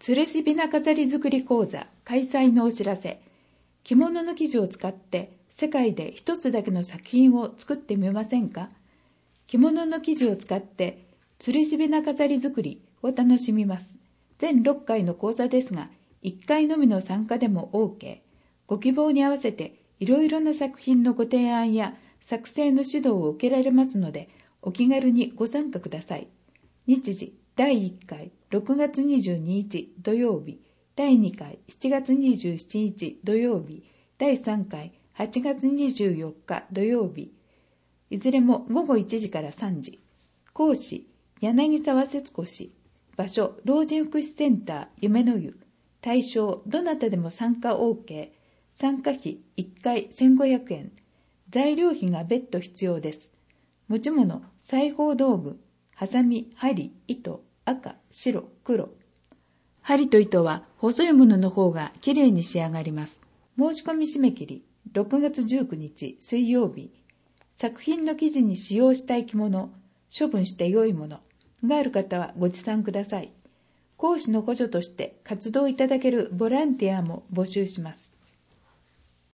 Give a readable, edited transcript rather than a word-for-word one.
吊るしびな飾り作り講座開催のお知らせ。着物の生地を使って世界で一つだけの作品を作ってみませんか？着物の生地を使って吊るしびな飾り作りを楽しみます。全6回の講座ですが、1回のみの参加でも OK。ご希望に合わせていろいろな作品のご提案や作成の指導を受けられますので、お気軽にご参加ください。日時、第1回6月22日土曜日、第2回7月27日土曜日、第3回8月24日土曜日、いずれも午後1時から3時。講師、柳沢節子氏。場所、老人福祉センター夢の湯。対象、どなたでも参加 OK。参加費1回1500円。材料費が別途必要です。持ち物、裁縫道具、ハサミ、針、糸、赤、白、黒。針と糸は細いものの方がきれいに仕上がります。申し込み締め切り、6月19日水曜日。作品の生地に使用したい着物、処分して良いものがある方はご持参ください。講師の補助として活動いただけるボランティアも募集します。